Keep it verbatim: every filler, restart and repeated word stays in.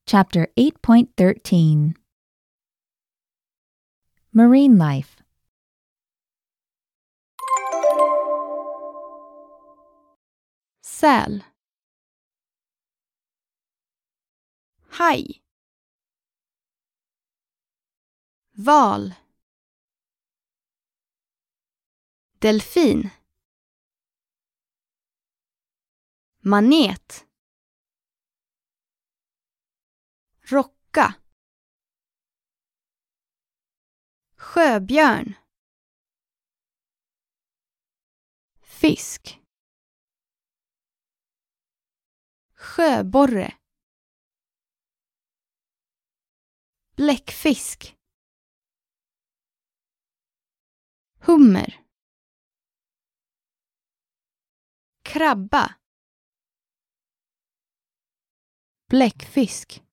Chapter eight point thirteen Marine Life. Säl. Haj. Val. Delfin. Manet. Rocka. Sjöbjörn. Fisk. Sjöborre. Bläckfisk. Hummer. Krabba. Bläckfisk.